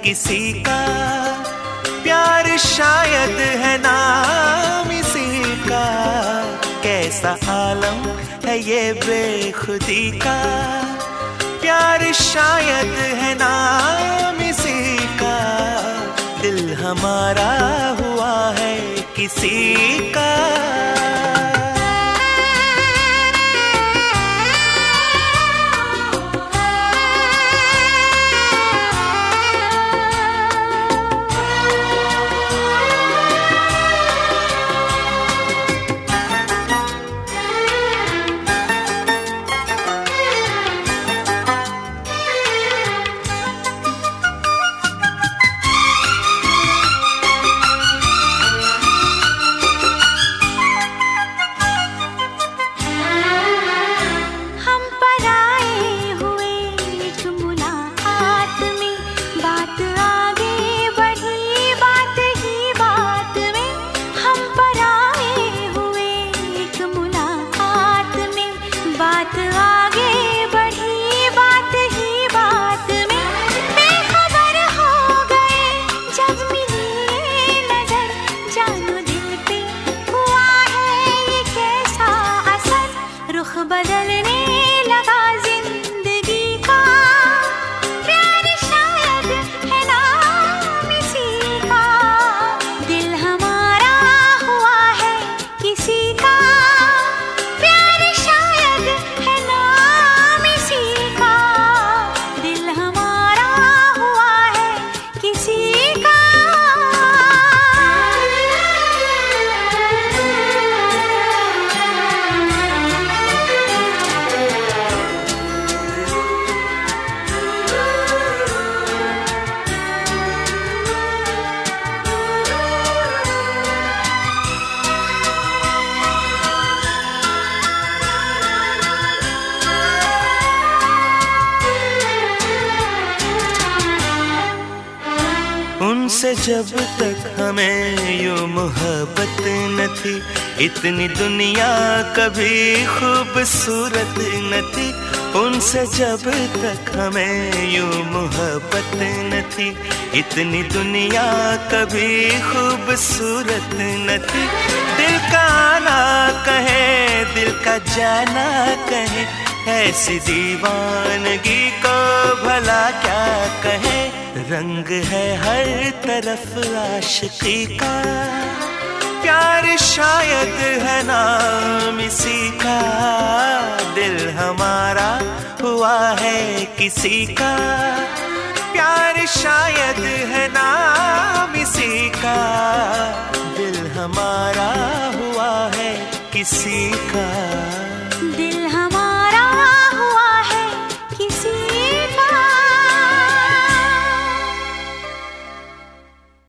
किसी का, प्यार शायद है नाम इसी का। कैसा आलम है ये बेखुदी का, प्यार शायद है नाम इसी का। दिल हमारा हुआ है किसी का। उनसे जब तक हमें यूं मोहब्बत न थी, इतनी दुनिया कभी खूबसूरत न थी। उनसे जब तक हमें यूं मोहब्बत न थी, इतनी दुनिया कभी खूबसूरत न थी। दिल का आना कहे, दिल का जाना कहे, ऐसी दीवानगी को भला क्या कहे। रंग है हर तरफ आशिकी का, प्यार शायद है नाम इसी का। दिल हमारा हुआ है किसी का, प्यार शायद है नाम इसी का। दिल हमारा हुआ है किसी